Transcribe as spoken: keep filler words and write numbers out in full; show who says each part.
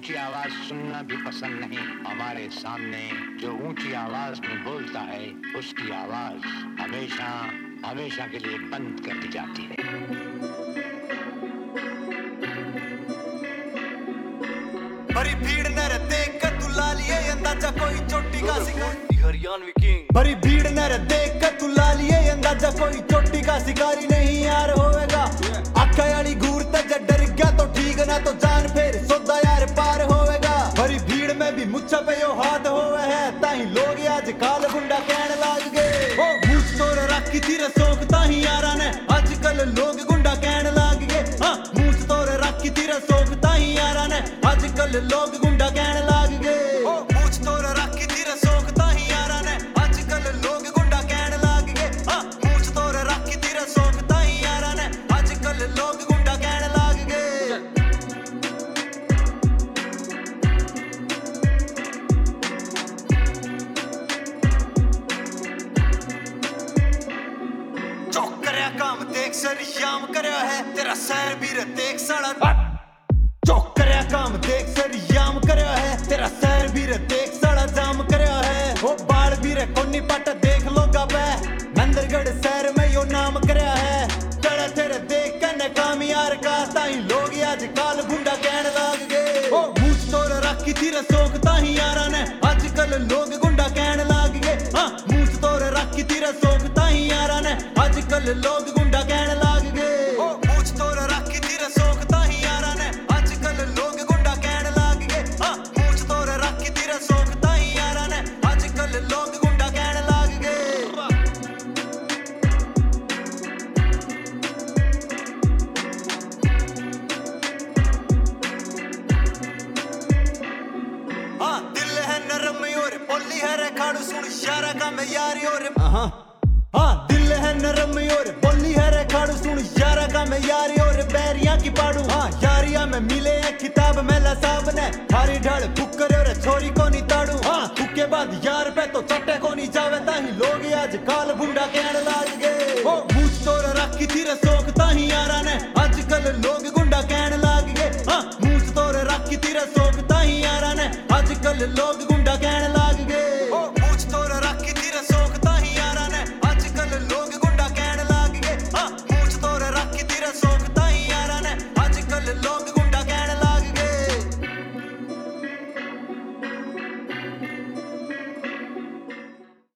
Speaker 1: ऊंची आवाज सुनना भी पसंद नहीं। हमारे सामने जो ऊंची आवाज में बोलता है उसकी आवाज हमेशा हमेशा के लिए बंद कर दी जाती है।
Speaker 2: बड़ी भीड़ न देख कर तू ला लिए अंदाजा कोई चोटी का शिकारी हरियाणवी किंग। बड़ी भीड़ न देख कर तू ला लिए अंदाजा कोई चोटी का शिकारी नहीं यार होएगा। आखा याली घूर ते जब डर गया तो ठीक ना तो जान फिर सोदा यार पार होएगा। बड़ी भीड़ में भी मुच्छा पे यो हाथ होवे है ताही लोग आज काल गुंडा कहने लाग गए। ओ मुझ तोर राखी तेरे सोख ताही यारा ने आजकल लोग गुंडा कहने लाग गए। हां मुझ तोर राखी तेरे सोख ताही यारा ने आजकल लोग गुंडा कहने लाग गए। ओ मुझ तोर राखी तेरे सोख ताही यारा ने आजकल लोग गुंडा कहने लाग गए। हां मुझ तोर राखी तेरे सोख ताही यारा ने आजकल लोग गुंडा कहने लाग गए। चौक करया काम देख सरियाम करया है तेरा सैर भी रे देख साला। चौक करया काम देख सरियाम करया है तेरा सैर भी रे देख साला जाम करया है। ओ बाल भी रे कोनी पट देख लोगा पे नंदरगढ़ शहर में यो नाम करया है। तेरे तेरे देख कने काम यार का ताही लोग आज काल गुंडा कहने लाग गए। ओ मुझ तोर राखी तेरे सोख ताही यारा ने आजकल लोग गुंडा कहने लाग गए। हां मुझ तोर राखी तेरे सोख ताही यारा ने आजकल लोग गुंडा कहने लाग गए। ओ मुझ तोर राखी तेरे सोख ताही यारा ने आजकल लोग गुंडा कहने लाग गए। हां मुझ तोर राखी तेरे सोख ताही यारा ने आजकल लोग गुंडा कहने लाग गए। हाँ दिल है नरम और बोली है रे खाड़ू सुन यारा का मैं यारी और हाँ हाँ दिल है नरम और बोली है रे खाड़ू सुन यारा का मैं यारी और बैरियां की पाड़ू। हाँ यारिया में मिले हैं किताब मेला साहब ने थारी ढाल फुकर और छोरी को नहीं ताड़ू। हाँ फुके बाद यार पे तो चट्टे को नहीं जावे ताही लोग आज काल बुंडा कहने लाग गए। ओ मुझ तोर राखी तेरे सोख ताही यारा ने आजकल लोग गुंडा कहने लाग गए। हाँ मुझ तोर राखी तेरे सोख ताही यारा ने आजकल लोग